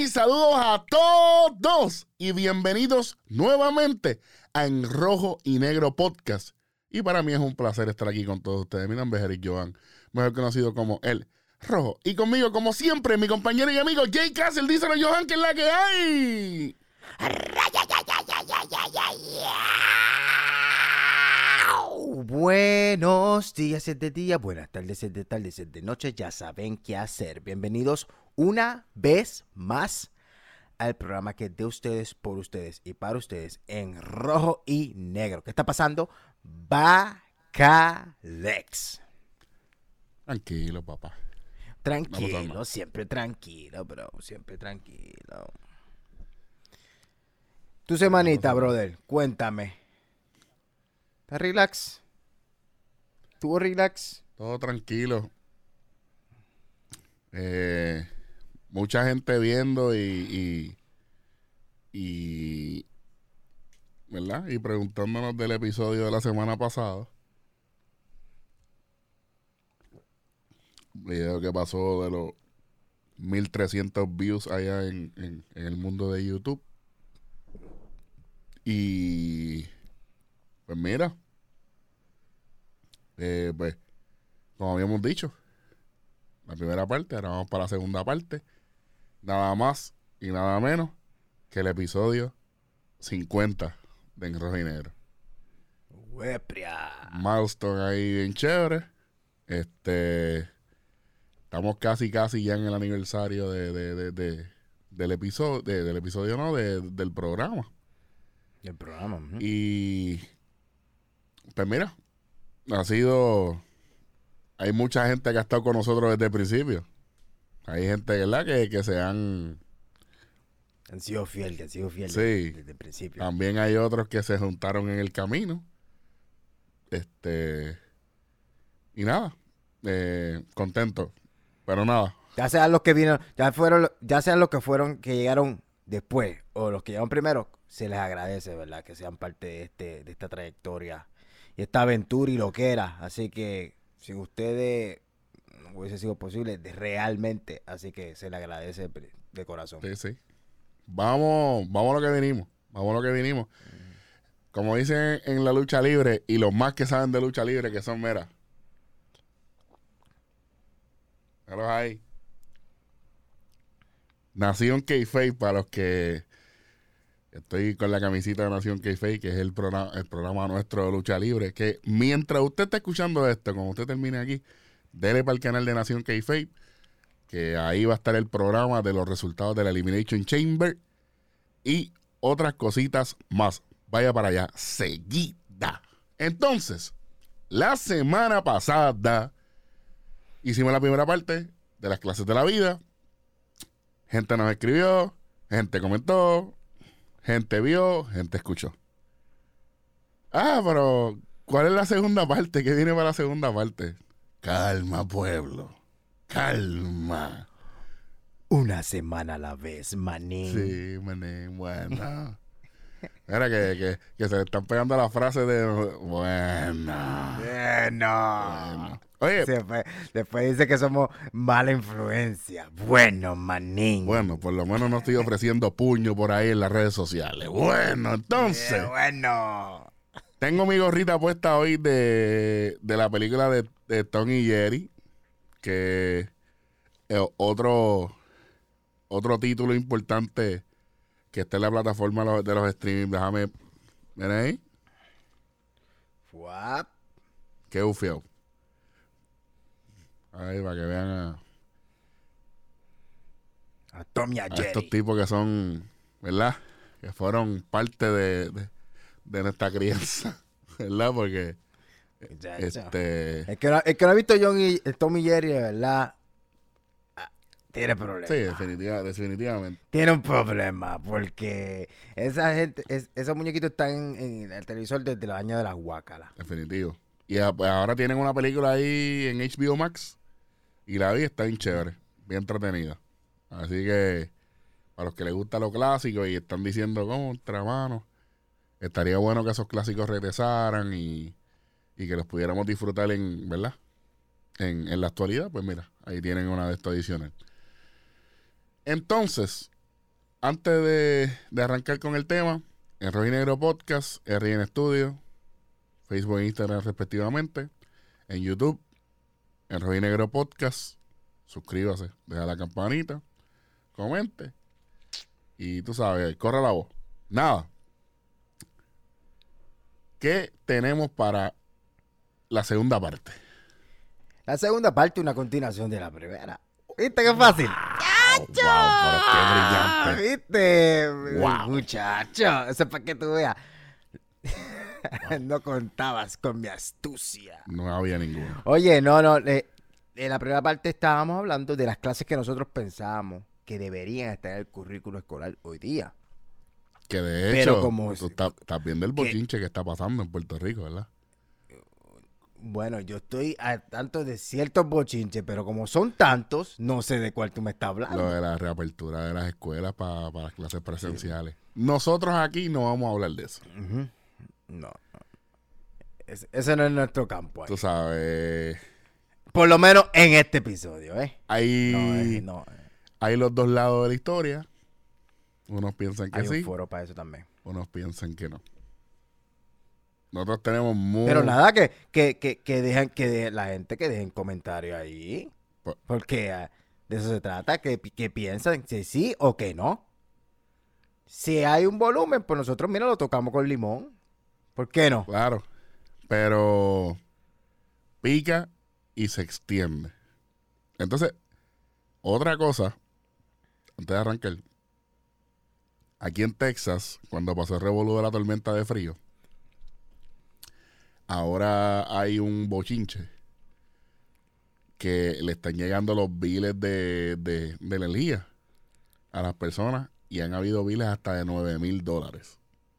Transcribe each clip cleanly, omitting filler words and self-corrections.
y saludos a todos y bienvenidos nuevamente a En Rojo y Negro Podcast. Y para mí es un placer estar aquí con todos ustedes. Mi nombre es Eric Joan, mejor conocido como El Rojo. Y conmigo, como siempre, mi compañero y amigo Jay Castle. Díselo, Johan, que es la que hay. Buenos días, es de día, buenas tardes, es de tarde, es de noche, ya saben qué hacer. Bienvenidos una vez más al programa que es de ustedes, por ustedes y para ustedes en rojo y negro. ¿Qué está pasando? Bacalex. Tranquilo, papá. Tranquilo, siempre tranquilo, bro, siempre tranquilo. Tu semanita, brother, cuéntame. ¿Estás relax? ¿Estuvo relax? Todo tranquilo. Mucha gente viendo y ¿verdad? Y preguntándonos del episodio de la semana pasada. Video que pasó de los 1300 views allá en el mundo de YouTube. Y pues mira, pues como habíamos dicho, la primera parte, ahora vamos para la segunda parte. Nada más y nada menos que el episodio 50 de En Rojo y Negro. Huepria. Milestone ahí bien chévere. Estamos casi ya en el aniversario del episodio, del episodio no, del programa. El programa. Y pues mira, hay mucha gente que ha estado con nosotros desde el principio. Hay gente, ¿verdad? Que se han sido fieles, sí, desde el principio. También hay otros que se juntaron en el camino. Y nada, contento. Pero nada. Ya sean los que vino, ya sean los que fueron, que llegaron después, o los que llegaron primero, se les agradece, ¿verdad? Que sean parte de esta trayectoria y esta aventura y lo que era. Así que sin ustedes no hubiese sido posible realmente. Así que se les agradece de corazón. Sí. Vamos a lo que vinimos. Como dicen en la lucha libre, y los más que saben de lucha libre, que son, mira. Míralos ahí. Nación Kayfabe, para los que estoy con la camisita de Nación Kayfabe, que es el programa nuestro de lucha libre, que mientras usted está escuchando esto, cuando usted termine aquí, dele para el canal de Nación Kayfabe, que ahí va a estar el programa de los resultados de la Elimination Chamber y otras cositas más. Vaya para allá, seguida. Entonces, la semana pasada hicimos la primera parte de las clases de la vida. Gente nos escribió, gente comentó, gente vio, gente escuchó. Pero ¿cuál es la segunda parte? ¿Qué viene para la segunda parte? Calma, pueblo. Calma. Una semana a la vez, manín. Sí, manín, bueno. Mira que se le están pegando la frase de bueno. Oye. Después dice que somos mala influencia. Bueno, manín. Bueno, por lo menos no estoy ofreciendo puño por ahí en las redes sociales. Bueno, entonces. Bueno. Tengo mi gorrita puesta hoy de la película de Tom y Jerry. Que otro título importante que está en la plataforma de los streaming. Déjame. ¿Ven ahí? Fuap. Qué ufio. Ahí, para que vean a Tom y a Jerry. Estos tipos que son, ¿verdad? Que fueron parte de nuestra crianza, ¿verdad? Porque el que no ha visto Tom y Jerry, ¿verdad? Tiene problemas. Sí, definitivamente. Tiene un problema, porque esa gente, esos muñequitos están en el televisor desde los años de las guácalas. Definitivo. Y pues ahora tienen una película ahí en HBO Max. Y la vi, está bien chévere, bien entretenida. Así que, para los que les gusta lo clásico y están diciendo, contra, mano, estaría bueno que esos clásicos regresaran y que los pudiéramos disfrutar ¿verdad? En la actualidad, pues mira, ahí tienen una de estas ediciones. Entonces, antes de arrancar con el tema, en Rojo y Negro Podcast, RN Studio, Facebook e Instagram respectivamente, en YouTube, en Rojo y Negro Podcast, suscríbase, deja la campanita, comente y tú sabes, corre la voz. Nada. ¿Qué tenemos para la segunda parte? La segunda parte, una continuación de la primera. ¿Viste qué fácil? Wow, pero qué brillante. ¿Viste? Wow. Muchacho, eso es para que tú veas. No contabas con mi astucia. No había ninguno. Oye, no. En la primera parte estábamos hablando de las clases que nosotros pensábamos que deberían estar en el currículo escolar hoy día. Que de Pero hecho, como tú estás viendo el bochinche que está pasando en Puerto Rico, ¿verdad? Bueno, yo estoy al tanto de ciertos bochinches, pero como son tantos, no sé de cuál tú me estás hablando. Lo de la reapertura de las escuelas para las clases presenciales. Nosotros aquí no vamos a hablar de eso. Ujú. No. Ese no es nuestro campo. Tú sabes, Por lo menos en este episodio, ¿eh? hay, No. hay los dos lados de la historia. Unos piensan que Hay un sí, foro para eso también. unos piensan que no. Nosotros tenemos muy... Pero nada, que dejen, la gente que dejen comentarios ahí. Pues- Porque de eso se trata, que piensan si sí o que no. Si hay un volumen, pues nosotros, mira, lo tocamos con limón. ¿Por qué no? Claro, pero pica y se extiende. Entonces, otra cosa, antes de arrancar, aquí en Texas, cuando pasó el revolú de la tormenta de frío, ahora hay un bochinche que le están llegando los biles de energía a las personas y han habido biles hasta de $9,000.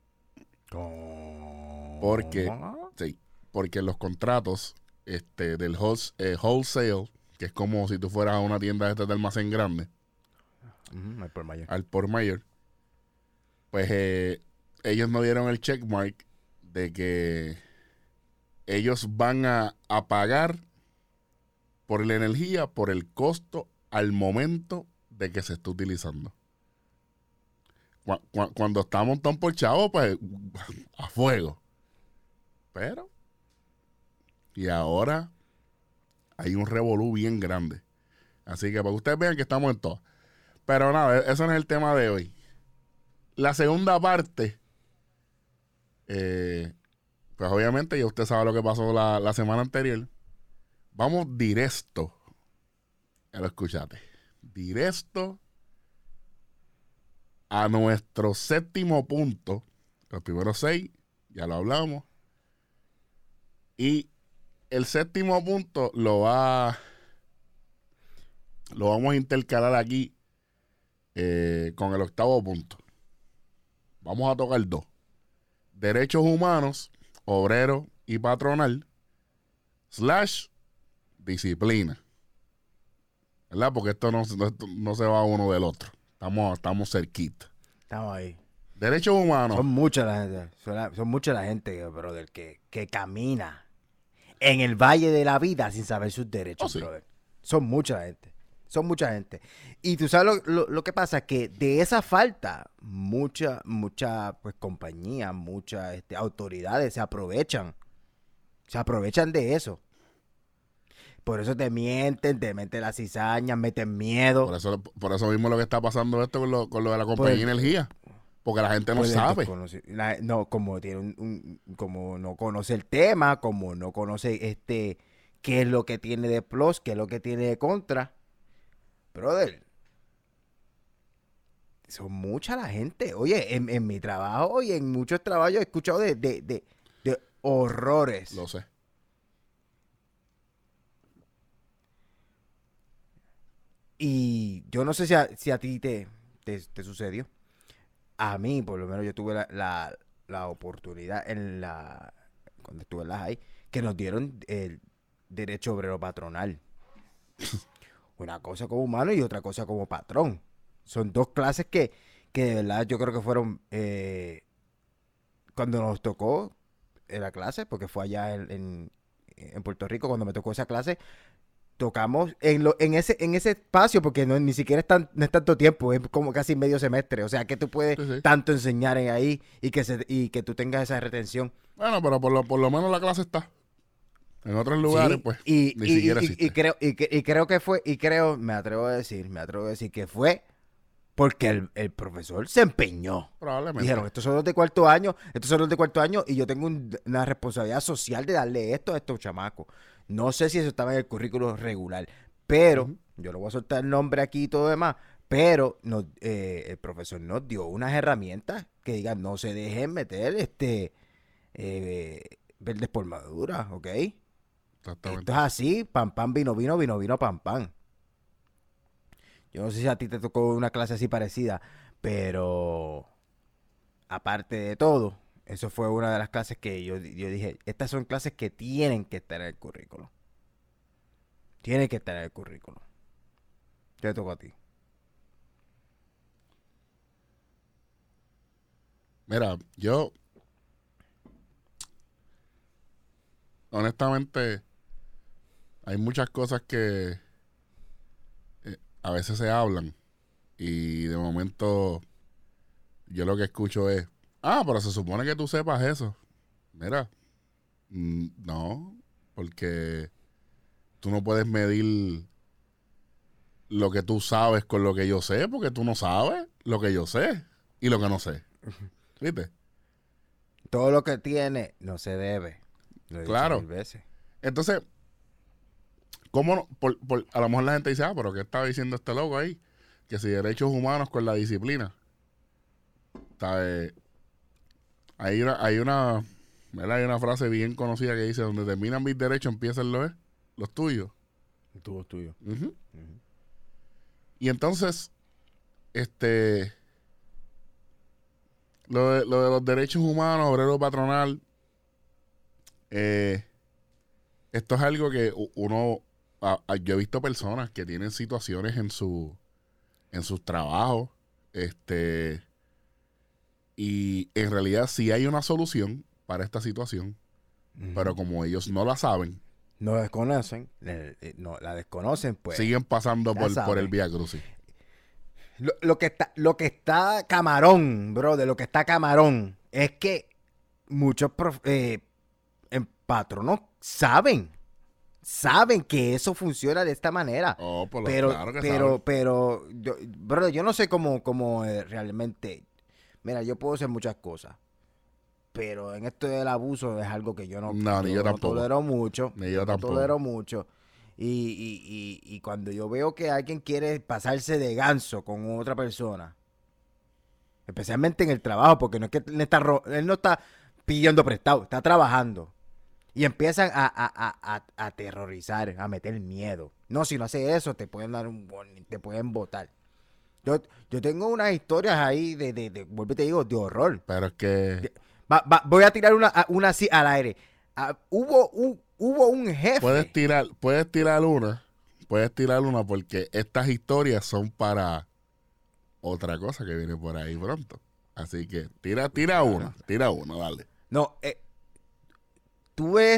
Porque, sí, porque los contratos del wholesale, que es como si tú fueras a una tienda de almacén grande, Al por mayor. al por mayor, pues ellos no dieron el checkmark de que ellos van a pagar por la energía, por el costo al momento de que se está utilizando. Cuando estamos tan por chavo, pues a fuego. Pero, y ahora hay un revolú bien grande. Así que para que ustedes vean que estamos en todo. Pero nada, eso no es el tema de hoy. La segunda parte, pues obviamente ya usted sabe lo que pasó la semana anterior. Vamos directo. Ya lo escuchaste. Directo a nuestro séptimo punto. Los primeros 6, ya lo hablamos. Y el séptimo punto lo vamos a intercalar aquí con el octavo punto. Vamos a tocar 2. Derechos humanos, obrero y patronal, / disciplina. ¿Verdad? Porque esto no se va uno del otro. Estamos cerquita. Estamos ahí. Derechos humanos. Son mucha la gente, son mucha la gente, brother, que camina en el valle de la vida sin saber sus derechos, sí. brother. Son mucha la gente. Son mucha gente. Y tú sabes lo que pasa, que de esa falta, mucha pues compañías, muchas autoridades se aprovechan. Se aprovechan de eso. Por eso te mienten, te meten la cizaña, meten miedo. Por eso mismo lo que está pasando esto con lo de la compañía de energía. Porque la gente no sabe. No, como tiene como no conoce el tema, como no conoce qué es lo que tiene de plus, qué es lo que tiene de contra. Brother, son mucha la gente. Oye, en mi trabajo y en muchos trabajos he escuchado de horrores. Lo sé. Y yo no sé si a ti te sucedió. A mí, por lo menos, yo tuve la oportunidad cuando estuve en la high, que nos dieron el derecho obrero patronal. Una cosa como humano y otra cosa como patrón. Son dos clases que de verdad yo creo que fueron cuando nos tocó la clase, porque fue allá en Puerto Rico, cuando me tocó esa clase, tocamos en ese espacio, porque ni siquiera no es tanto tiempo, es como casi medio semestre. O sea, que tú puedes Sí, sí. tanto enseñar en ahí y que tú tengas esa retención. Bueno, pero por lo menos la clase está. En otros lugares, Sí, pues, ni siquiera existe. creo que fue, me atrevo a decir que fue porque el profesor se empeñó. Probablemente. Dijeron, estos son los de cuarto año, y yo tengo una responsabilidad social de darle esto a estos chamacos. No sé si eso estaba en el currículo regular, pero Ujú. yo le voy a soltar el nombre aquí y todo demás, pero el profesor nos dio unas herramientas que digan, no se dejen meter verdes por madura, ¿ok? Esto Exactamente. es así, pam, pam, vino, vino, vino, vino, pam, pam. Yo no sé si a ti te tocó una clase así parecida, pero aparte de todo, eso fue una de las clases que yo dije, estas son clases que tienen que estar en el currículo. Tienen que estar en el currículo. Te tocó a ti. Mira, yo, honestamente, hay muchas cosas que a veces se hablan y de momento yo lo que escucho es, pero se supone que tú sepas eso. Mira, no, porque tú no puedes medir lo que tú sabes con lo que yo sé, porque tú no sabes lo que yo sé y lo que no sé. ¿Viste? Todo lo que tiene no se debe. Lo he dicho Claro. 1000 veces. Entonces, ¿cómo no? A lo mejor la gente dice, pero ¿qué estaba diciendo este loco ahí? Que si derechos humanos con la disciplina. ¿Sabes? ¿Verdad? Hay una frase bien conocida que dice, donde terminan mis derechos empiezan los tuyos. Tuyo, tuyo. Ujú. Y entonces, este, lo de los derechos humanos, obrero patronal, eh, esto es algo que yo he visto personas que tienen situaciones en sus trabajos, y en realidad sí hay una solución para esta situación, pero como ellos no la saben, No desconocen, no la desconocen, pues siguen pasando ya por el saben. Vía Crucis. Lo que está camarón, bro, de lo que está camarón, es que muchos patronos saben que eso funciona de esta manera. Oh, pues Pero, claro que saben. bro, yo no sé cómo realmente. Mira, yo puedo hacer muchas cosas, pero en esto del abuso es algo que No, ni yo yo no tampoco. tolero mucho. Ni Yo yo no tampoco. tolero mucho. Y cuando yo veo que alguien quiere pasarse de ganso con otra persona, especialmente en el trabajo, porque no es que él no está pidiendo prestado, está trabajando. Y empiezan a aterrorizar, a meter miedo. No, si no hace eso, te pueden dar un warning, te pueden botar. Yo, yo tengo unas historias ahí vuelvo y te digo, de horror. Pero es que Voy a tirar una así al aire. Hubo un puedes jefe. tirar, puedes tirar una, porque estas historias son para otra cosa que viene por ahí pronto. Así que Claro. tira una, dale. No, tuve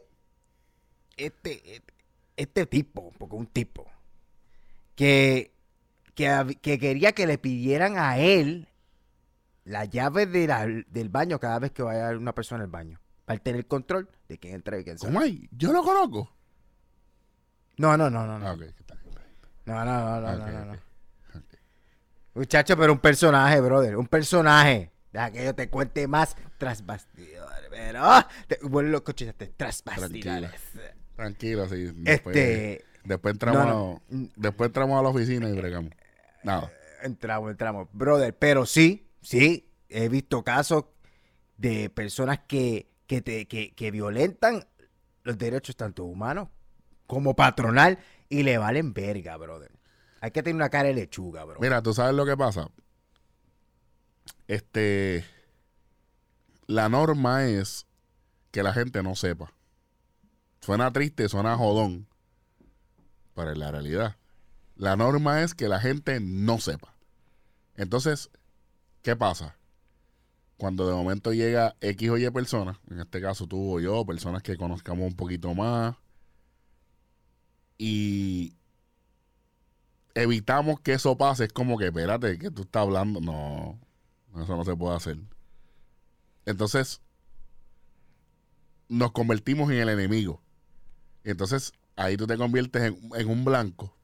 este, este tipo, porque un tipo, que, que quería que le pidieran a él la llave del baño cada vez que vaya una persona al baño. Para él tener control de quién entra y quién ¿Cómo sale. hay? Yo lo conozco. No, no, no, no, Ah, no. ok, está bien, está bien. No, no, no, no, Ok, no, no, ok. no. Muchacho, pero un personaje, brother. Un personaje. Deja que yo te cuente más tras bastidores. Pero, bueno, lo escuchaste, tras Tranquilo. bastidores. Tranquilo, sí. Este. Después No, no. entramos a la oficina y bregamos. Nada. Entramos. Brother, pero sí, he visto casos de personas que violentan los derechos tanto humanos como patronal y le valen verga, brother. Hay que tener una cara de lechuga, bro. Mira, ¿tú sabes lo que pasa? La norma es que la gente no sepa. Suena triste, suena jodón, pero es la realidad. La norma es que la gente no sepa. Entonces, ¿qué pasa? Cuando de momento llega X o Y personas, en este caso tú o yo, personas que conozcamos un poquito más, y evitamos que eso pase. Es como que, espérate, que tú estás hablando. No, eso no se puede hacer. Entonces, nos convertimos en el enemigo. Entonces, ahí tú te conviertes en un blanco.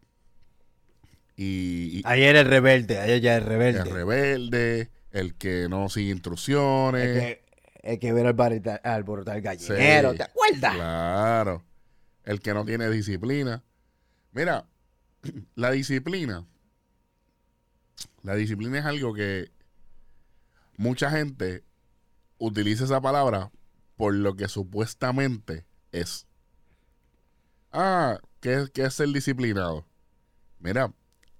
Y Ahí eres rebelde, ahí ella es rebelde. el rebelde, el que no sigue instrucciones. El que ve alborotar el gallinero, Sí, ¿te acuerdas? claro. El que no tiene disciplina. Mira, la disciplina es algo que mucha gente utiliza esa palabra por lo que supuestamente es. ¿Qué es ser disciplinado? Mira,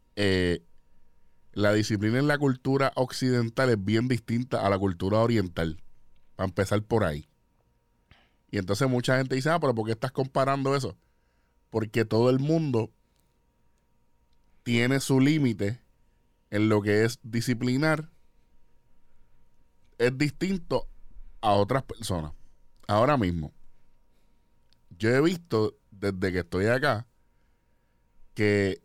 la disciplina en la cultura occidental es bien distinta a la cultura oriental. Para empezar por ahí. Y entonces mucha gente dice, pero ¿por qué estás comparando eso? Porque todo el mundo tiene su límite en lo que es disciplinar. Es distinto a otras personas. Ahora mismo, yo he visto desde que estoy acá que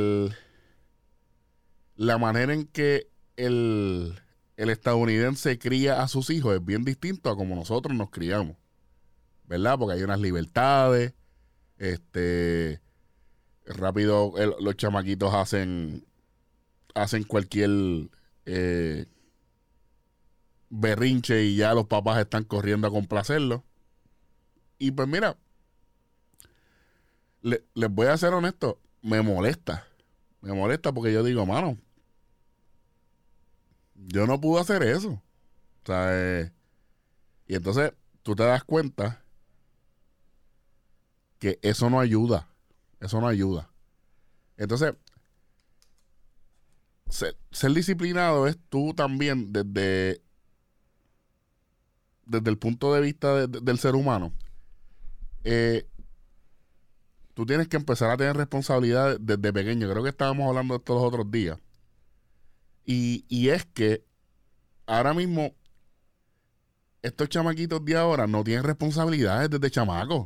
la manera en que el estadounidense cría a sus hijos es bien distinto a como nosotros nos criamos, ¿verdad? Porque hay unas libertades, rápido los chamaquitos hacen cualquier berrinche y ya los papás están corriendo a complacerlo. Y pues mira, les voy a ser honesto, me molesta porque yo digo, mano, yo no pude hacer eso. O sea, y entonces tú te das cuenta que eso no ayuda. Eso no ayuda. Entonces, ser disciplinado es tú también desde el punto de vista del ser humano. Tú tienes que empezar a tener responsabilidad desde pequeño. Creo que estábamos hablando de esto los otros días. Y es que ahora mismo estos chamaquitos de ahora no tienen responsabilidades desde chamacos.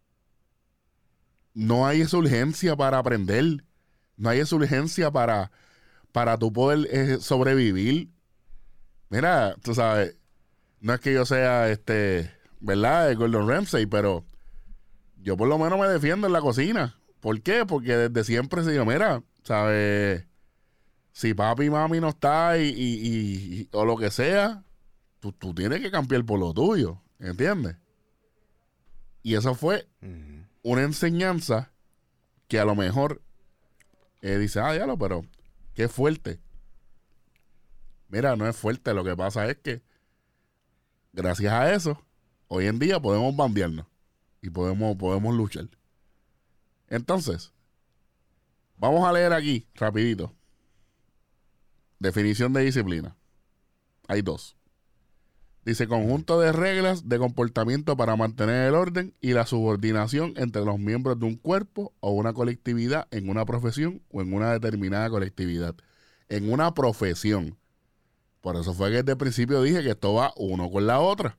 No hay esa urgencia para aprender. No hay esa urgencia para tú poder sobrevivir. Mira, tú sabes, no es que yo sea, ¿verdad? Gordon Ramsay, pero yo por lo menos me defiendo en la cocina. ¿Por qué? Porque desde siempre se digo, mira, ¿sabes? Si papi y mami no está o lo que sea, tú tienes que cambiar por lo tuyo, ¿entiendes? Y eso fue una enseñanza que a lo mejor dice, diablo, pero qué fuerte. Mira, no es fuerte, lo que pasa es que gracias a eso, hoy en día podemos bandearnos y podemos luchar. Entonces, vamos a leer aquí, rapidito. Definición de disciplina. Hay dos. Dice, conjunto de reglas de comportamiento para mantener el orden y la subordinación entre los miembros de un cuerpo o una colectividad en una profesión o en una determinada colectividad. En una profesión. Por eso fue que desde el principio dije que esto va uno con la otra.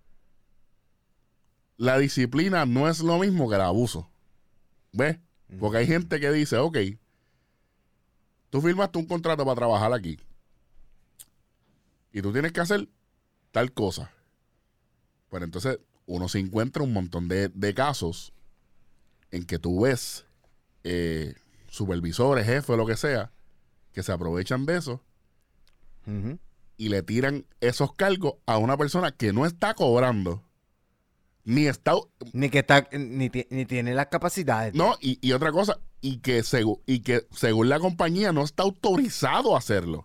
La disciplina no es lo mismo que el abuso. ¿Ves? Porque hay gente que dice, ok, tú firmaste un contrato para trabajar aquí y tú tienes que hacer tal cosa. Pero entonces uno se encuentra un montón de casos en que tú ves supervisores, jefes, lo que sea, que se aprovechan de eso y le tiran esos cargos a una persona que no está cobrando. Ni tiene las capacidades. No, y otra cosa, y que según la compañía no está autorizado a hacerlo.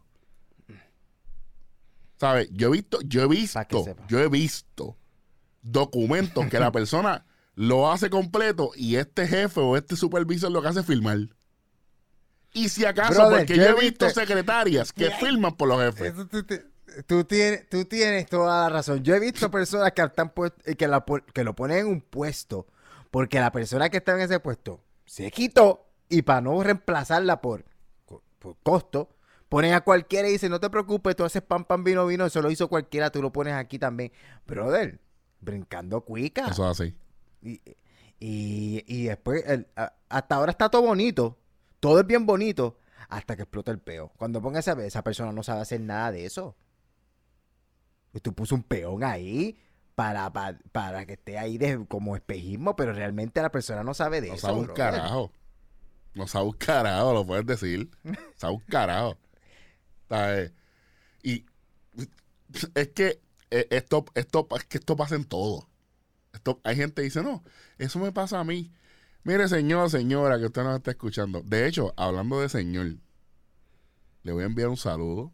¿Sabes? Yo he visto documentos que la persona lo hace completo y este jefe o este supervisor lo que hace es firmar. Y si acaso, Brother, porque yo he visto secretarias que firman por los jefes. Tú tienes toda la razón. Yo he visto personas que lo ponen en un puesto porque la persona que está en ese puesto se quitó y para no reemplazarla por costo, ponen a cualquiera y dicen, no te preocupes, tú haces pan, vino, eso lo hizo cualquiera, tú lo pones aquí también. Brother, brincando cuica. Eso es así. Y después, hasta ahora está todo bonito. Todo es bien bonito. Hasta que explota el peo. Cuando pongas a ver, esa persona no sabe hacer nada de eso. Y tú puso un peón ahí para que esté ahí como espejismo, pero realmente la persona no sabe de No eso. sabe un carajo. No sabe un carajo, lo puedes decir. Sabe un carajo. ¿Sabes? Y es que esto pasa en todo. Hay gente que dice, no, eso me pasa a mí. Mire, señor, señora, que usted nos está escuchando. De hecho, hablando de señor, le voy a enviar un saludo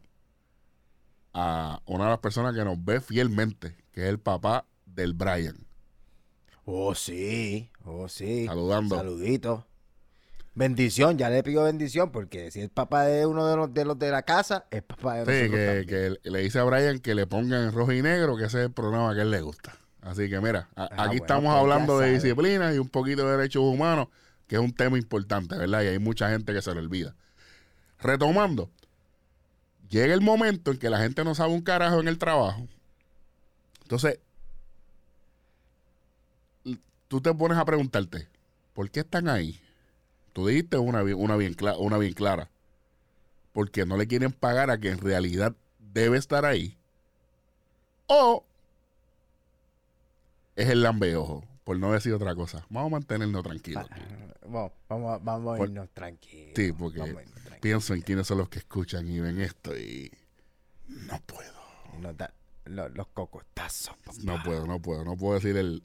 a una de las personas que nos ve fielmente, que es el papá del Brian. Oh, sí. Saludando. Saludito. Bendición, ya le pido bendición, porque si es papá de uno de los de la casa, es papá de Sí, nosotros también. que le dice a Brian que le pongan en rojo y negro, que ese es el programa que a él le gusta. Así que mira, aquí bueno, estamos pues hablando ya de sabe. disciplina y un poquito de derechos humanos, que es un tema importante, ¿verdad? Y hay mucha gente que se le olvida. Retomando, llega el momento en que la gente no sabe un carajo en el trabajo. Entonces, tú te pones a preguntarte, ¿por qué están ahí? Tú dijiste una bien clara. Porque no le quieren pagar a quien en realidad debe estar ahí. O es el lambeojo, por no decir otra cosa. Vamos a mantenernos tranquilos. Vamos a irnos tranquilos. Sí, porque pienso en quiénes son los que escuchan y ven esto y no puedo. Los cocotazos. Papá. No puedo decir el...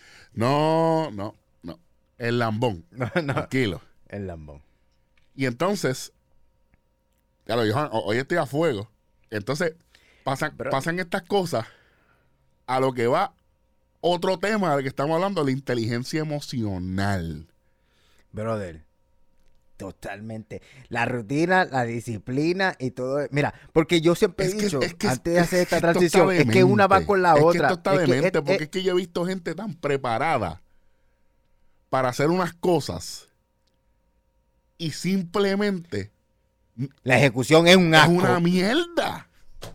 No. El lambón. No. Tranquilo. El lambón. Y entonces, claro, Johan, hoy estoy a fuego. Entonces, pasan estas cosas a lo que va otro tema del que estamos hablando, la inteligencia emocional. Brother, totalmente. La rutina, la disciplina y todo. Mira, porque yo siempre he dicho, antes de hacer esta transición, es que una va con la otra. Es que esto está demente, porque es que yo he visto gente tan preparada para hacer unas cosas y simplemente la ejecución es un asco. Es una mierda.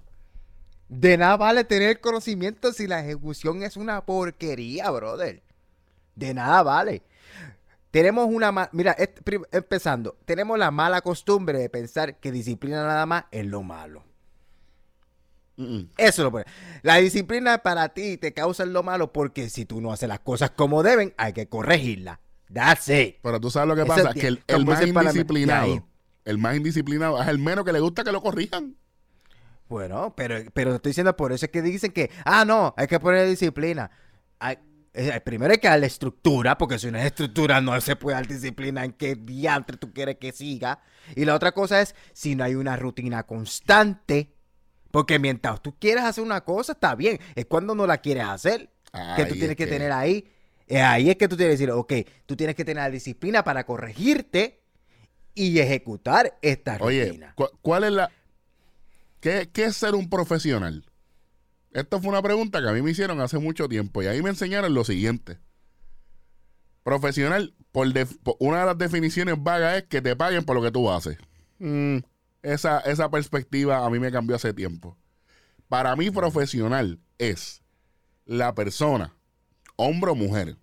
De nada vale tener conocimiento si la ejecución es una porquería, brother. De nada vale. Tenemos mira, empezando, tenemos la mala costumbre de pensar que disciplina nada más es lo malo. Eso es lo bueno. La disciplina para ti te causa lo malo porque si tú no haces las cosas como deben, hay que corregirlas. That's it. Pero tú sabes lo que pasa, que el más indisciplinado es el menos que le gusta que lo corrijan. Bueno, pero te estoy diciendo, por eso es que dicen que, no, hay que poner disciplina. Primero hay que darle estructura, porque si no es estructura no se puede dar disciplina en qué diantre tú quieres que siga. Y la otra cosa es, si no hay una rutina constante, porque mientras tú quieras hacer una cosa, está bien. Es cuando no la quieres hacer, que tú tienes que tener ahí. Ahí es que tú tienes que decir, ok, tú tienes que tener la disciplina para corregirte y ejecutar esta rutina. Oye, ¿cuál es ¿Qué es ser un profesional? Esto fue una pregunta que a mí me hicieron hace mucho tiempo y ahí me enseñaron lo siguiente. Profesional, una de las definiciones vagas es que te paguen por lo que tú haces. Esa perspectiva a mí me cambió hace tiempo. Para mí, profesional es la persona, hombre o mujer,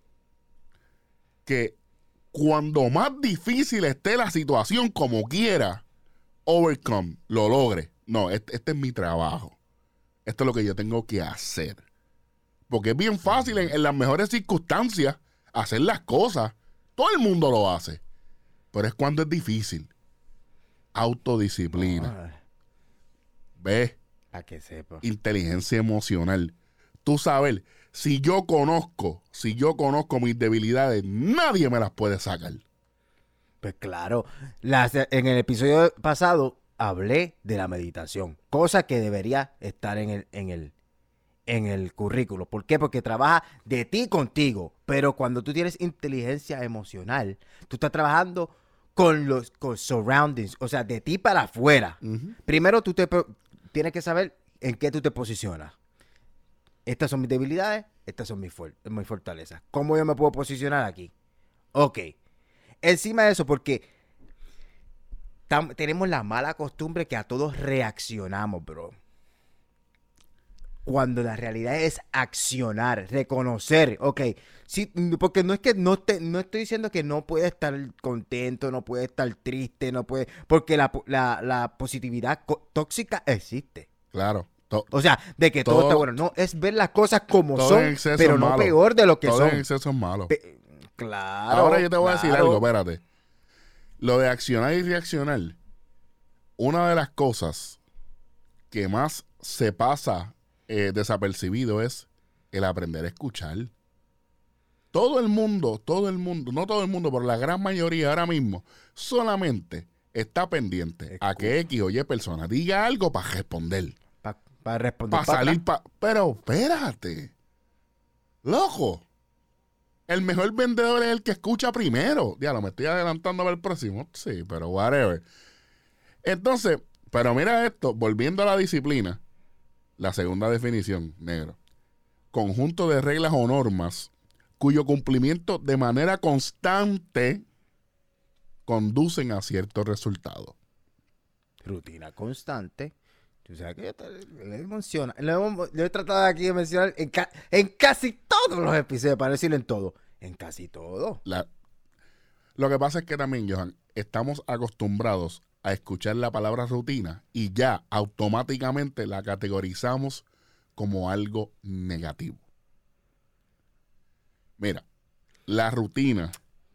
que cuando más difícil esté la situación, como quiera, overcome, lo logre. No, este es mi trabajo. Esto es lo que yo tengo que hacer. Porque es bien fácil en las mejores circunstancias hacer las cosas. Todo el mundo lo hace. Pero es cuando es difícil. Autodisciplina. ¿Ves? Para que sepa. Inteligencia emocional. Tú sabes, si yo conozco mis debilidades, nadie me las puede sacar. Pues claro. En el episodio pasado hablé de la meditación, cosa que debería estar en el currículo. ¿Por qué? Porque trabaja de ti contigo, pero cuando tú tienes inteligencia emocional, tú estás trabajando con los surroundings, o sea, de ti para afuera. Primero tú tienes que saber en qué tú te posicionas. Estas son mis debilidades, estas son mis fortalezas. ¿Cómo yo me puedo posicionar aquí? Ok. Encima de eso, porque tenemos la mala costumbre que a todos reaccionamos, bro. cuando la realidad es accionar, reconocer, ok, sí, porque no es que no estoy diciendo que no puede estar contento, no puede estar triste, no puede, porque la positividad tóxica existe. Claro. O sea, de que todo está bueno. No, es ver las cosas como son, pero no peor de lo que son. Todo en exceso es malo. Claro. Ahora yo te voy a decir algo, espérate. Lo de accionar y reaccionar, una de las cosas que más se pasa desapercibido es el aprender a escuchar. Todo el mundo, no todo el mundo, pero la gran mayoría ahora mismo solamente está pendiente a que X o Y persona diga algo para responder. Para responder. Para salir, pero espérate. Loco. El mejor vendedor es el que escucha primero. Diablo, me estoy adelantando para el próximo. Sí, pero whatever. Entonces, pero mira esto, volviendo a la disciplina, la segunda definición, negro. Conjunto de reglas o normas cuyo cumplimiento de manera constante conducen a ciertos resultados. Rutina constante. O sea, que le menciona. Lo he tratado aquí de mencionar en casi todos los episodios, para decirlo en todo. En casi todo. Lo que pasa es que también, Johan, estamos acostumbrados a escuchar la palabra rutina y ya automáticamente la categorizamos como algo negativo. Mira, la rutina,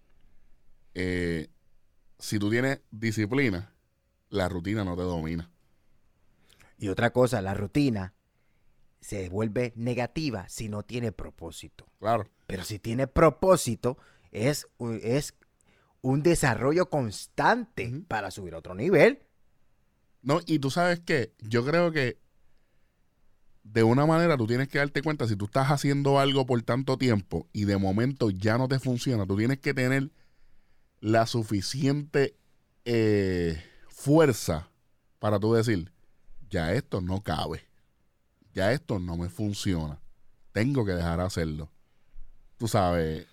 si tú tienes disciplina, la rutina no te domina. Y otra cosa, la rutina se vuelve negativa si no tiene propósito. Claro. Pero si tiene propósito, es un desarrollo constante para subir a otro nivel. No, y tú sabes qué, yo creo que de una manera tú tienes que darte cuenta, si tú estás haciendo algo por tanto tiempo y de momento ya no te funciona, tú tienes que tener la suficiente fuerza para tú decir, ya esto no cabe, ya esto no me funciona, tengo que dejar de hacerlo. Tú sabes,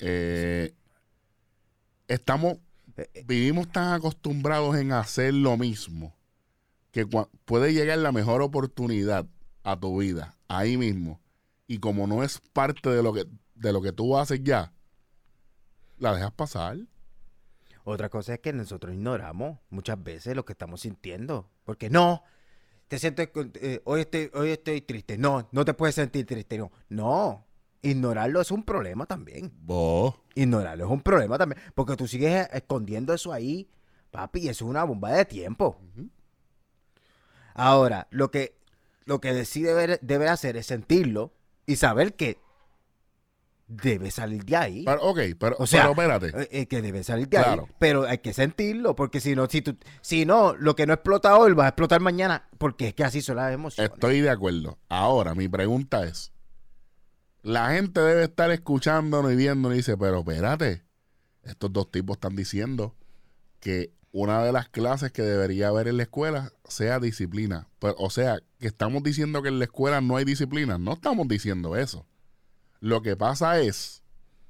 vivimos tan acostumbrados en hacer lo mismo que puede llegar la mejor oportunidad a tu vida ahí mismo y como no es parte de lo que tú haces ya, la dejas pasar. Otra cosa es que nosotros ignoramos muchas veces lo que estamos sintiendo, porque no te sientes hoy estoy triste, no te puedes sentir triste, no, ignorarlo es un problema también. Ignorarlo es un problema también, porque tú sigues escondiendo eso ahí, papi, y eso es una bomba de tiempo. Ahora, lo que sí debe hacer es sentirlo y saber que debe salir de ahí. Pero espérate. Que debe salir de ahí, pero hay que sentirlo, porque si no, lo que no explota hoy va a explotar mañana, porque es que así son las emociones. Estoy de acuerdo. Ahora, mi pregunta es, la gente debe estar escuchándonos y viéndonos y dice, pero espérate, estos dos tipos están diciendo que una de las clases que debería haber en la escuela sea disciplina. O sea, que estamos diciendo que en la escuela no hay disciplina. No estamos diciendo eso. Lo que pasa es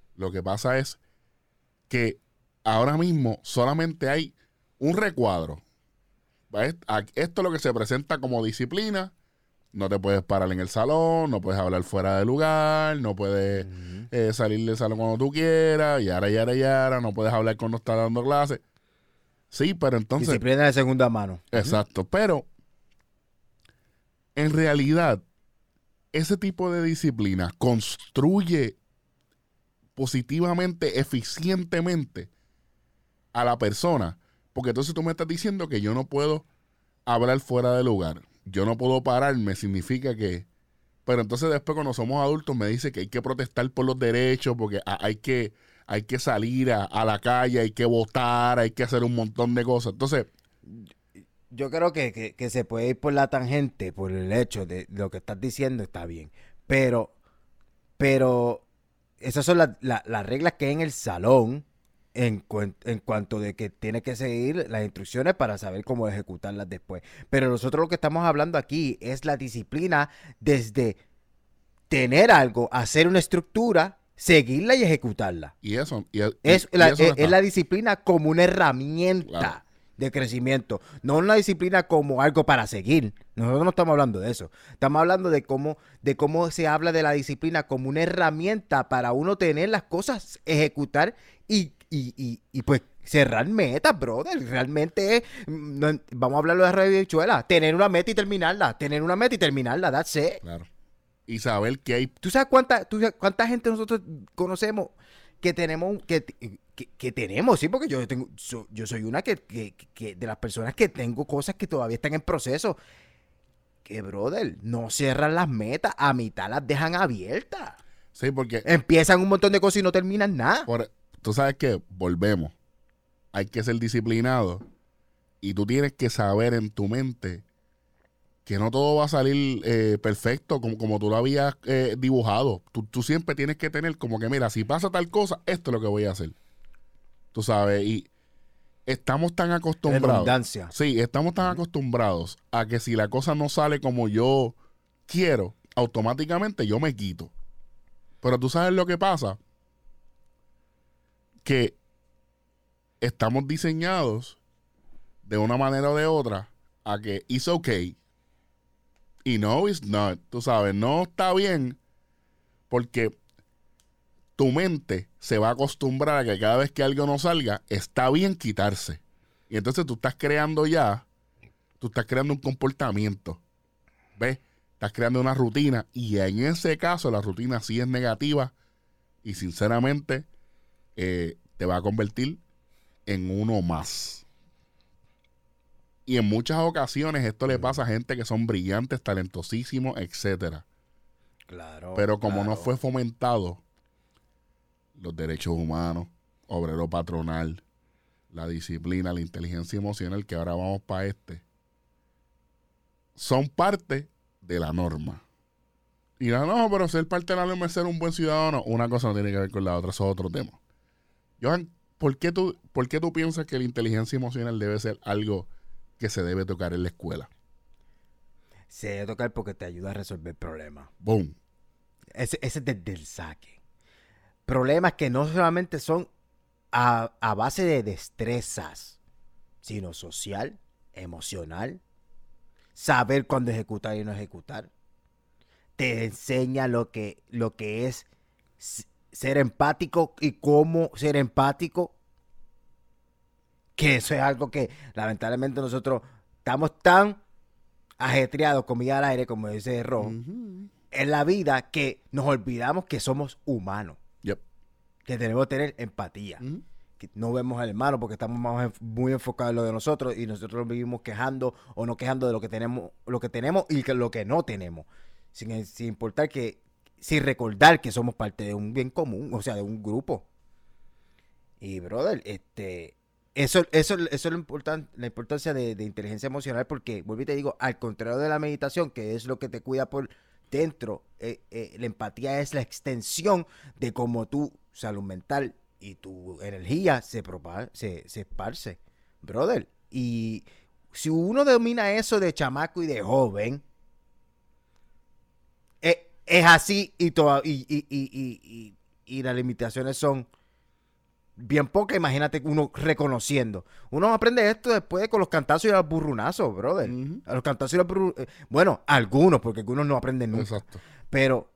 que ahora mismo solamente hay un recuadro. Esto es lo que se presenta como disciplina. No te puedes parar en el salón, no puedes hablar fuera de lugar, no puedes salir del salón cuando tú quieras, yara, no puedes hablar cuando estás dando clases. Sí, pero entonces... Disciplina de segunda mano. Exacto, pero en realidad ese tipo de disciplina construye positivamente, eficientemente a la persona. Porque entonces tú me estás diciendo que yo no puedo hablar fuera de lugar. Yo no puedo pararme, significa que... Pero entonces después cuando somos adultos me dice que hay que protestar por los derechos, porque hay que salir a la calle, hay que votar, hay que hacer un montón de cosas. Entonces... Yo creo que se puede ir por la tangente, por el hecho de lo que estás diciendo, está bien. Pero esas son las reglas que hay en el salón en cuanto de que tiene que seguir las instrucciones para saber cómo ejecutarlas después. Pero nosotros lo que estamos hablando aquí es la disciplina desde tener algo, hacer una estructura, seguirla y ejecutarla. Y eso... Es la disciplina como una herramienta. Claro. de crecimiento. No una disciplina como algo para seguir. Nosotros no estamos hablando de eso. Estamos hablando de cómo se habla de la disciplina como una herramienta para uno tener las cosas, ejecutar y pues cerrar metas, brother. Realmente es, vamos a hablarlo de arroz y habichuela. Tener una meta y terminarla. Tener una meta y terminarla. That's it. Claro. Y saber que hay... ¿Tú sabes cuánta gente nosotros conocemos que tenemos, que tenemos, sí? Porque yo soy una que de las personas que tengo cosas que todavía están en proceso. Que, brother, no cierran las metas, a mitad las dejan abiertas. Sí, porque... Empiezan un montón de cosas y no terminan nada. Tú sabes que volvemos. Hay que ser disciplinado. Y tú tienes que saber en tu mente que no todo va a salir perfecto como tú lo habías dibujado. Tú siempre tienes que tener como que, mira, si pasa tal cosa, esto es lo que voy a hacer. Tú sabes, y estamos tan acostumbrados. Redundancia. Sí, estamos tan acostumbrados a que si la cosa no sale como yo quiero, automáticamente yo me quito. Pero tú sabes lo que pasa, que estamos diseñados de una manera o de otra a que it's okay. Y no, it's not. Tú sabes, no está bien porque tu mente se va a acostumbrar a que cada vez que algo no salga, está bien quitarse. Y entonces tú estás creando un comportamiento. ¿Ves? Estás creando una rutina y en ese caso la rutina sí es negativa y sinceramente te va a convertir en uno más. Y en muchas ocasiones esto le pasa a gente que son brillantes, talentosísimos, etcétera. Claro. Pero como no fue fomentado los derechos humanos, obrero patronal, la disciplina, la inteligencia emocional, que ahora vamos para son parte de la norma. Y no, pero ser parte de la norma es ser un buen ciudadano. Una cosa no tiene que ver con la otra, eso es otro tema. Johan, ¿por qué tú piensas que la inteligencia emocional debe ser algo que se debe tocar en la escuela? Se debe tocar porque te ayuda a resolver problemas. Boom. Ese es desde el saque. Problemas que no solamente son a base de destrezas, sino social, emocional, saber cuándo ejecutar y no ejecutar. Te enseña lo que es ser empático y cómo ser empático. Que eso es algo que lamentablemente nosotros estamos tan ajetreados, comida al aire, como dice Ro, en la vida, que nos olvidamos que somos humanos. Yep. Que tenemos que tener empatía. Que no vemos al hermano porque estamos muy enfocados en lo de nosotros y nosotros vivimos quejando o no quejando de lo que tenemos y lo que no tenemos. Sin importar sin recordar que somos parte de un bien común, o sea, de un grupo. Y, brother, eso es la importancia de inteligencia emocional, porque, vuelvo y te digo, al contrario de la meditación, que es lo que te cuida por dentro, la empatía es la extensión de cómo tu salud mental y tu energía se esparce, brother. Y si uno domina eso de chamaco y de joven, es así y las limitaciones son bien pocas. Imagínate uno reconociendo. Uno aprende esto después con los cantazos y los burrunazos, brother. A los cantazos y los burrunazos. Bueno, algunos, porque algunos no aprenden nunca. Exacto. Pero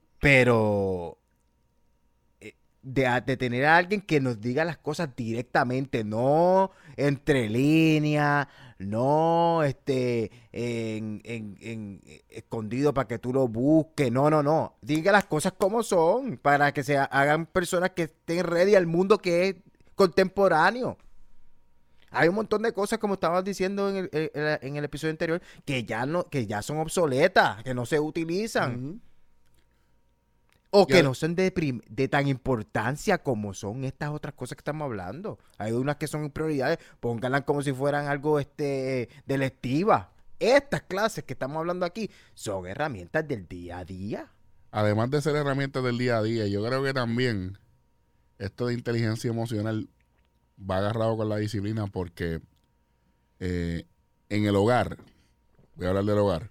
de tener a alguien que nos diga las cosas directamente, no entre líneas, no escondido para que tú lo busques, no. Diga las cosas como son, para que se hagan personas que estén ready al mundo que es contemporáneo. Hay un montón de cosas, como estabas diciendo en el episodio anterior, que ya son obsoletas, que no se utilizan. O que no son de tan importancia como son estas otras cosas que estamos hablando. Hay unas que son prioridades, pónganlas como si fueran algo de electiva. Estas clases que estamos hablando aquí son herramientas del día a día. Además de ser herramientas del día a día, yo creo que también esto de inteligencia emocional va agarrado con la disciplina, porque en el hogar, voy a hablar del hogar,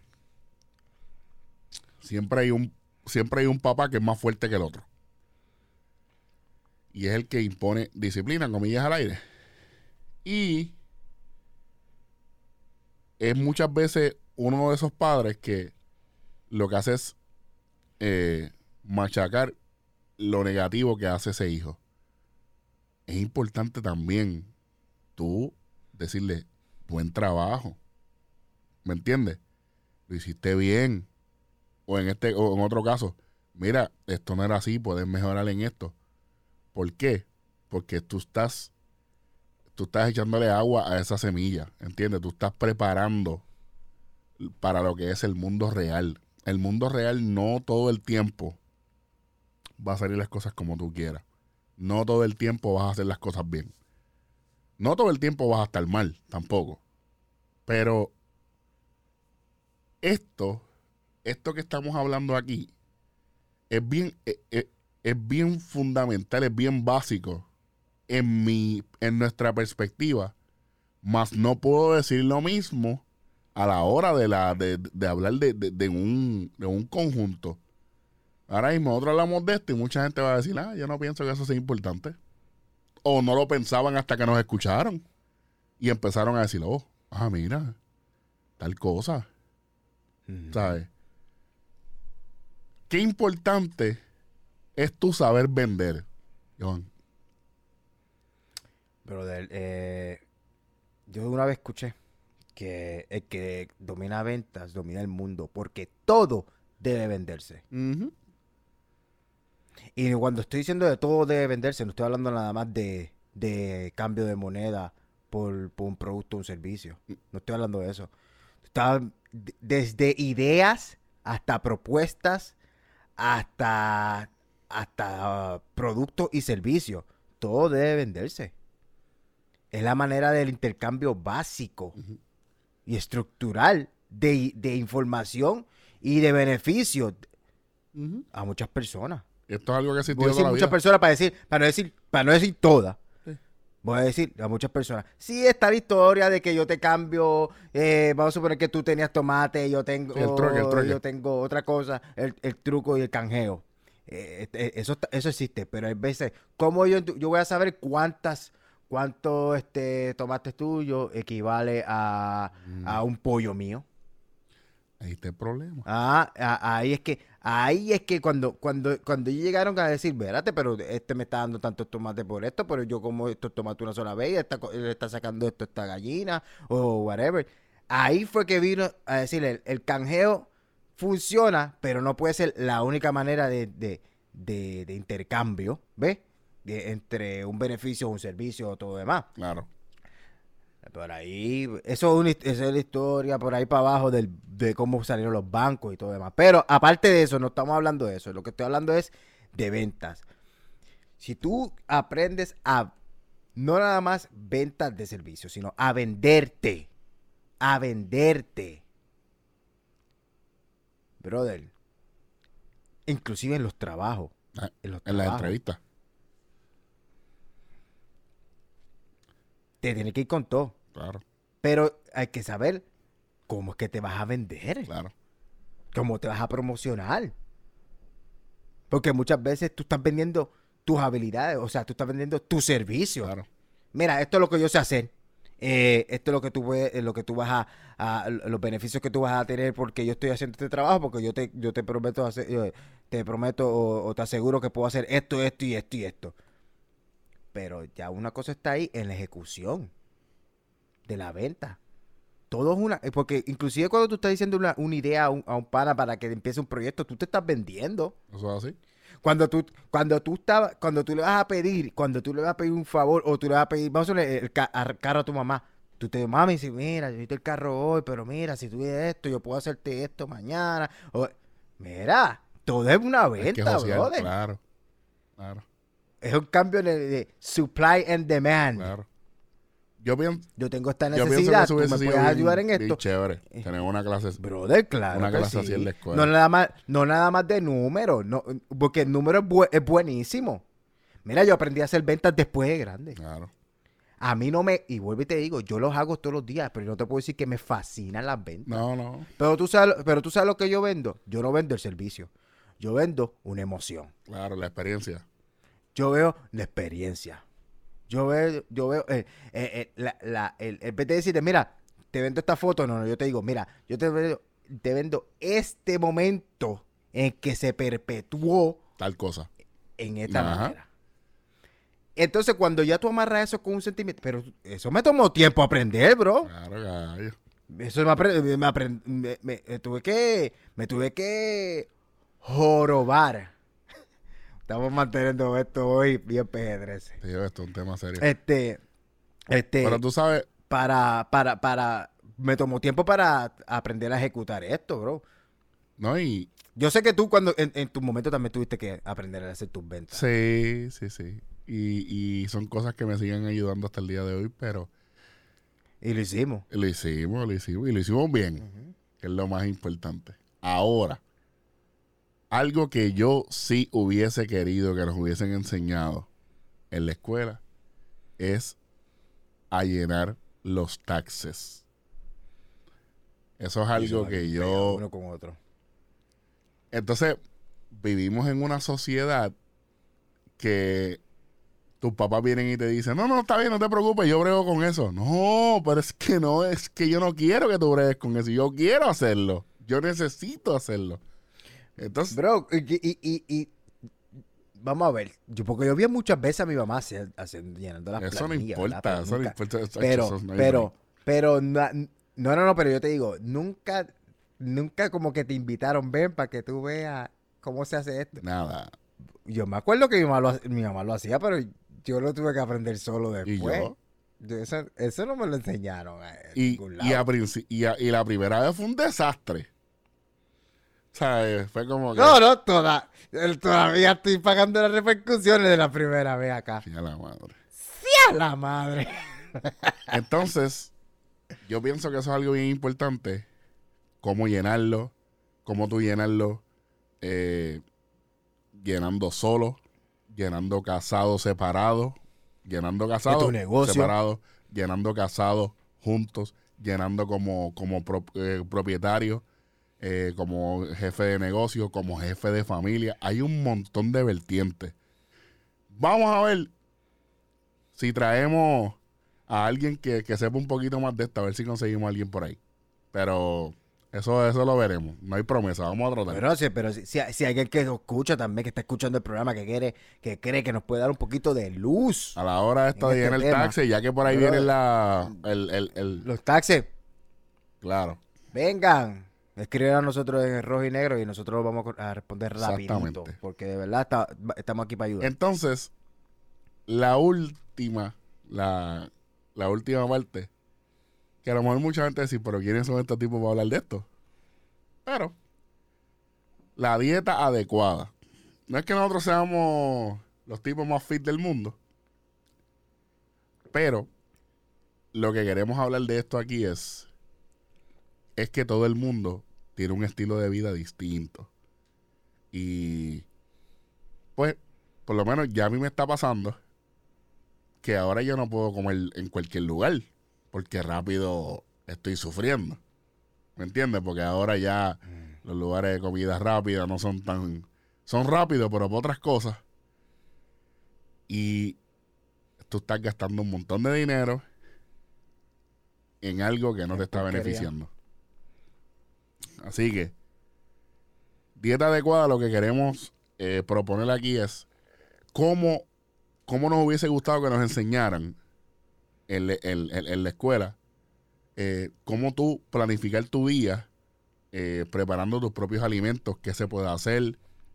siempre hay un papá que es más fuerte que el otro. Y es el que impone disciplina, comillas al aire. Y es muchas veces uno de esos padres que lo que hace es machacar lo negativo que hace ese hijo. Es importante también tú decirle, buen trabajo. ¿Me entiendes? Lo hiciste bien. O en otro caso, mira, esto no era así, puedes mejorar en esto. ¿Por qué? Porque tú estás echándole agua a esa semilla, ¿entiendes? Tú estás preparando para lo que es el mundo real. El mundo real no todo el tiempo va a salir las cosas como tú quieras. No todo el tiempo vas a hacer las cosas bien. No todo el tiempo vas a estar mal, tampoco. Pero esto que estamos hablando aquí es bien fundamental, es bien básico en nuestra perspectiva, mas no puedo decir lo mismo a la hora de hablar de un conjunto. Ahora mismo nosotros hablamos de esto y mucha gente va a decir, yo no pienso que eso sea importante. O no lo pensaban hasta que nos escucharon y empezaron a decir, mira, tal cosa. ¿Sabes? Qué importante es tu saber vender, Johan. Brother, yo una vez escuché que el que domina ventas domina el mundo porque todo debe venderse. Uh-huh. Y cuando estoy diciendo de todo debe venderse, no estoy hablando nada más de cambio de moneda por un producto o un servicio. No estoy hablando de eso. Está desde ideas hasta propuestas, hasta productos y servicios. Todo debe venderse. Es la manera del intercambio básico y estructural de información y de beneficio a muchas personas. Esto es algo que Voy a decir muchas personas para no decir todas. Sí. Voy a decir a muchas personas. Sí, está la historia de que yo te cambio, vamos a suponer que tú tenías tomate y yo tengo, el truque. Yo tengo otra cosa, el truco y el canjeo. Eso existe, pero hay veces, ¿cómo yo voy a saber cuánto tomates tuyo equivale a un pollo mío? Ahí está el problema. Ahí es que cuando ellos llegaron a decir, espérate, pero me está dando tantos tomates por esto, pero yo como estos tomates una sola vez, le está sacando esto a esta gallina, o whatever. Ahí fue que vino a decir, el canjeo funciona, pero no puede ser la única manera de intercambio, ¿ves? Entre un beneficio, un servicio o todo demás. Claro. Por ahí, esa es la historia por ahí para abajo de cómo salieron los bancos y todo demás. Pero aparte de eso, no estamos hablando de eso. Lo que estoy hablando es de ventas. Si tú aprendes no nada más ventas de servicios, sino a venderte. Brother. Inclusive en los trabajos. En las entrevistas. Te tienes que ir con todo. Claro. Pero hay que saber cómo es que te vas a vender. Claro. Cómo te vas a promocionar. Porque muchas veces tú estás vendiendo tus habilidades. O sea, tú estás vendiendo tu servicio. Claro. Mira, esto es lo que yo sé hacer. Esto es lo que tú puedes, lo que tú vas los beneficios que tú vas a tener porque yo estoy haciendo este trabajo, porque yo te prometo hacer, te prometo o te aseguro que puedo hacer esto y esto. Pero ya una cosa está ahí en la ejecución de la venta. Todo es porque inclusive cuando tú estás diciendo una idea a un pana para que empiece un proyecto, tú te estás vendiendo. ¿Eso es así? Cuando tú le vas a pedir un favor o tú le vas a pedir, vamos a poner el carro a tu mamá. Tú te mami, si mira, yo necesito el carro hoy, pero mira, si tú dices esto, yo puedo hacerte esto mañana. Mira, todo es una venta, brother. Claro. Es un cambio de supply and demand. Claro. Yo tengo esta necesidad, tú me puedes ayudar en esto. Bien chévere. Tener una clase. Brother, claro. Una clase sí. así en la escuela. No nada más de números, no, porque el número es buenísimo. Mira, yo aprendí a hacer ventas después de grande. Claro. A mí y vuelvo y te digo, yo los hago todos los días, pero no te puedo decir que me fascinan las ventas. No. Pero tú sabes lo que yo vendo. Yo no vendo el servicio. Yo vendo una emoción. Claro, la experiencia. Yo veo la experiencia. Yo veo el vez de decirte, mira, te vendo esta foto. No, yo te digo, mira, yo te vendo este momento en que se perpetuó Tal cosa. en esta Ajá. manera. Entonces, cuando ya tú amarras eso con un sentimiento, pero eso me tomó tiempo aprender, bro. Claro, gallo. Eso me tuve que jorobar. Estamos manteniendo esto hoy bien PG-13. Tío, esto es un tema serio. Pero tú sabes, me tomó tiempo para aprender a ejecutar esto, bro. ¿no? Y Yo sé que tú cuando en tu momento también tuviste que aprender a hacer tus ventas. sí. Y son cosas que me siguen ayudando hasta el día de hoy, pero Y lo hicimos. lo hicimos. Y lo hicimos bien, que es lo más importante. Ahora, algo que yo sí hubiese querido que nos hubiesen enseñado en la escuela es a llenar los taxes. Eso es algo que yo... Uno con otro. Entonces, vivimos en una sociedad que tus papás vienen y te dicen, no, está bien, no te preocupes, yo brego con eso. No, pero es que yo no quiero que tú bregues con eso. Yo quiero hacerlo. Yo necesito hacerlo. Entonces, Bro, y vamos a ver. Porque yo vi muchas veces a mi mamá llenando las eso no planillas, ¿verdad? importa, eso no nunca- importa. Pero yo te digo, nunca como que te invitaron, ven, para que tú veas cómo se hace esto. Nada. Yo me acuerdo que mi mamá lo hacía, pero yo lo tuve que aprender solo ¿Y después. yo? Eso no me lo enseñaron en Y, ningún y, lado. y la primera vez fue un desastre. ¿Sabes? Fue como que... No, todavía estoy pagando las repercusiones de la primera vez acá. Sí, a la madre. ¡A la madre! Entonces, yo pienso que eso es algo bien importante. Cómo llenarlo, cómo tú llenarlo, llenando solo, llenando casado separado, llenando casado tu negocio. separado, llenando casado juntos, llenando como propietario, como jefe de negocio, como jefe de familia. Hay un montón de vertientes. Vamos a ver si traemos a alguien que sepa un poquito más de esto, a ver si conseguimos a alguien por ahí. Pero eso lo veremos. No hay promesa, vamos a tratar. Pero sí, si hay alguien que nos escucha también, que está escuchando el programa, que cree que nos puede dar un poquito de luz. A la hora esta en de este llenar el tema. taxi, ya que por ahí Bro, viene Los taxes, Claro, vengan. Escriben a nosotros en rojo y negro y nosotros vamos a responder rapidito. Exactamente. Porque de verdad estamos aquí para ayudar. Entonces, la última parte, que a lo mejor mucha gente dice, pero ¿quiénes son estos tipos para hablar de esto? Pero, la dieta adecuada. No es que nosotros seamos los tipos más fit del mundo, pero lo que queremos hablar de esto aquí es que todo el mundo tiene un estilo de vida distinto. Y pues, por lo menos ya a mí me está pasando que ahora yo no puedo comer en cualquier lugar porque rápido estoy sufriendo. ¿Me entiendes? Porque ahora ya los lugares de comida rápida no son tan... Son rápidos, pero por otras cosas. Y tú estás gastando un montón de dinero en algo que no te está beneficiando. Así que, dieta adecuada, lo que queremos proponer aquí es cómo nos hubiese gustado que nos enseñaran en la escuela cómo tú planificar tu día preparando tus propios alimentos, qué se puede hacer,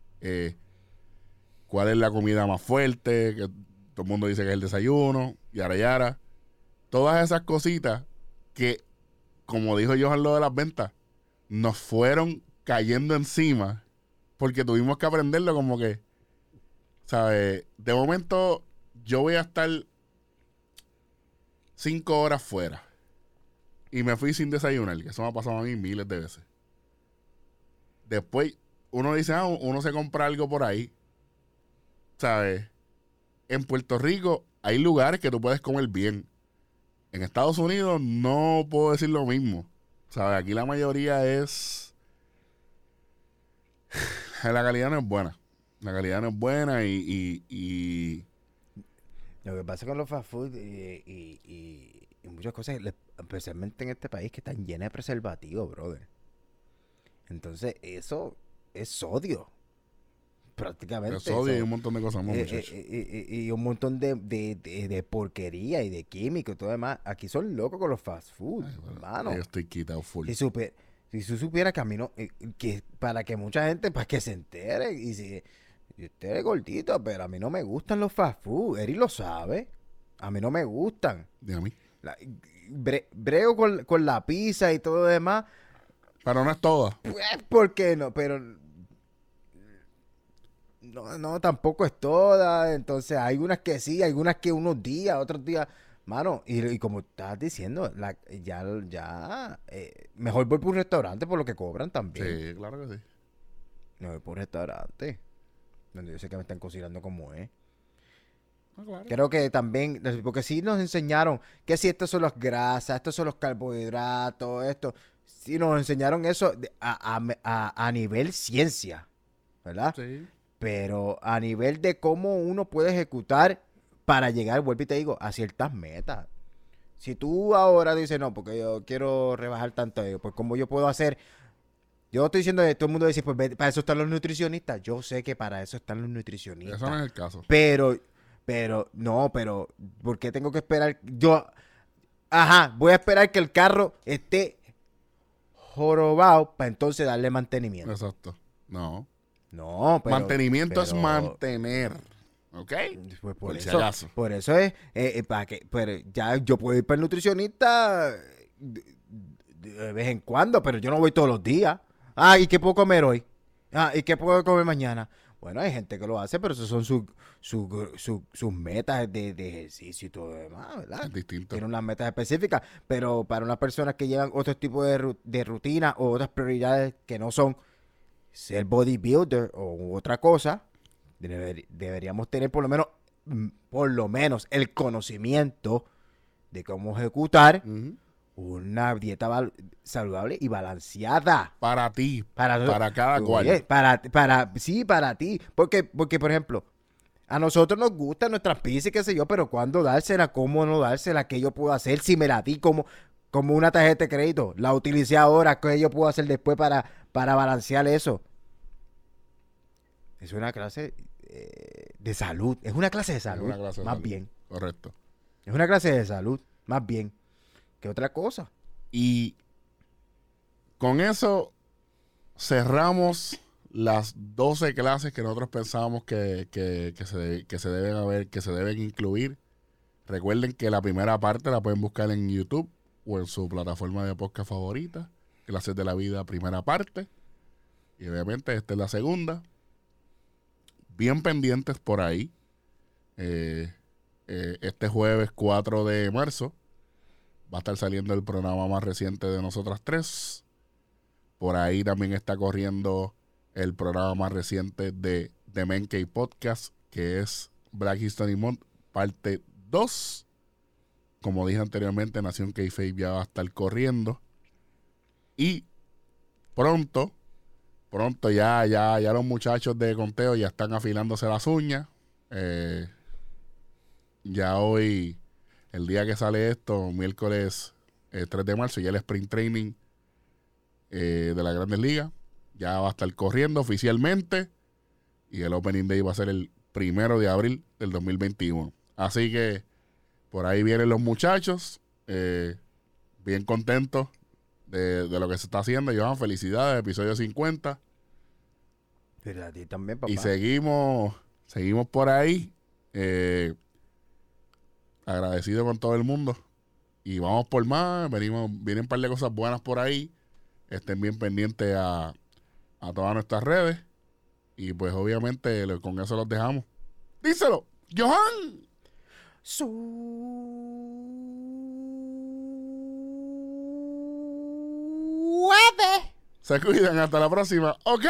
cuál es la comida más fuerte, que todo el mundo dice que es el desayuno, yara. Todas esas cositas que, como dijo Johan lo de las ventas, nos fueron cayendo encima porque tuvimos que aprenderlo como que, ¿sabes? De momento yo voy a estar 5 horas fuera y me fui sin desayunar, que eso me ha pasado a mí miles de veces. Después uno dice, uno se compra algo por ahí, ¿sabes? En Puerto Rico hay lugares que tú puedes comer bien. En Estados Unidos no puedo decir lo mismo. ¿Sabes? Aquí la mayoría es... La calidad no es buena. La calidad no es buena y... Lo que pasa con los fast food y muchas cosas, especialmente en este país que están llenas de preservativos, brother. Entonces, eso es sodio, prácticamente. El sodio y un montón de cosas más, muchachos. Y un montón de porquería y de químico y todo demás. Aquí son locos con los fast food, Ay, bueno, hermano. yo estoy quitado full. Si tú supieras que a mí no, que para que mucha gente, para que se entere, y si usted es gordito, pero a mí no me gustan los fast food, Eri lo sabe, a mí no me gustan. De a mí. La- brego con la pizza y todo lo demás, Pero no es toda. pues, ¿por qué no? Pero no, tampoco es toda, entonces hay unas que sí, algunas que unos días, otros días. Mano, y como estás diciendo, mejor voy por un restaurante por lo que cobran también. Sí, claro que sí. No voy por un restaurante, donde yo sé que me están cocinando como es. Ah, claro. Creo que también, porque sí nos enseñaron que si estos son las grasas, estos son los carbohidratos, esto, sí nos enseñaron eso a nivel ciencia, ¿verdad? Sí. Pero a nivel de cómo uno puede ejecutar para llegar, vuelvo y te digo, a ciertas metas. Si tú ahora dices, no, porque yo quiero rebajar tanto, pues ¿cómo yo puedo hacer? Yo estoy diciendo que todo el mundo dice, pues para eso están los nutricionistas. Yo sé que para eso están los nutricionistas. Eso no es el caso. Pero, ¿por qué tengo que esperar? Voy a esperar que el carro esté jorobado para entonces darle mantenimiento. Exacto. No. No, Mantenimiento es mantener. ¿Ok? Pues Por si eso, acaso. por eso es, para que, pero ya yo puedo ir para el nutricionista de vez en cuando, pero yo no voy todos los días. ¿Y qué puedo comer hoy? ¿Y qué puedo comer mañana? Bueno, hay gente que lo hace, pero esos son sus metas de ejercicio y todo lo demás, ¿verdad? Es distinto. Tienen unas metas específicas, pero para unas personas que llevan otro tipo de rutina o otras prioridades que no son ser bodybuilder o otra cosa, deberíamos tener por lo menos el conocimiento de cómo ejecutar Ujú. una dieta saludable y balanceada. Para ti. Para Cada cual. Oye, para ti. Porque, por ejemplo, a nosotros nos gustan nuestras pizzas y qué sé yo, pero ¿cuándo dársela? ¿Cómo no dársela? ¿Qué yo puedo hacer? Si me la di como una tarjeta de crédito, la utilicé ahora, ¿qué yo puedo hacer después para balancear eso? Es una clase de salud. Es una clase de salud, Una clase de más salud. bien. Correcto. Es una clase de salud, más bien. Que otra cosa. Y con eso cerramos las 12 clases que nosotros pensábamos que se deben haber, que se deben incluir. Recuerden que la primera parte la pueden buscar en YouTube o en su plataforma de podcast favorita. Clases de la vida, primera parte. Y obviamente esta es la segunda. Bien pendientes por ahí. Este jueves 4 de marzo va a estar saliendo el programa más reciente de nosotras tres. Por ahí también está corriendo el programa más reciente de The Men Cave Podcast, que es Black History Month, parte 2. Como dije anteriormente, Nación K-Fabe ya va a estar corriendo. Y pronto ya los muchachos de conteo ya están afilándose las uñas. Ya hoy, el día que sale esto, miércoles 3 de marzo, ya el Sprint Training de la Grandes Ligas ya va a estar corriendo oficialmente. Y el Opening Day va a ser el 1 de abril del 2021. Así que por ahí vienen los muchachos. Bien contentos de lo que se está haciendo. Johan, felicidades, episodio 50. Pero a ti también, papá. Y seguimos por ahí. Agradecido con todo el mundo. Y vamos por más. Vienen un par de cosas buenas por ahí. Estén bien pendientes a todas nuestras redes. Y pues obviamente con eso los dejamos. Díselo, Johan. Suave. Se cuidan, hasta la próxima. Ok.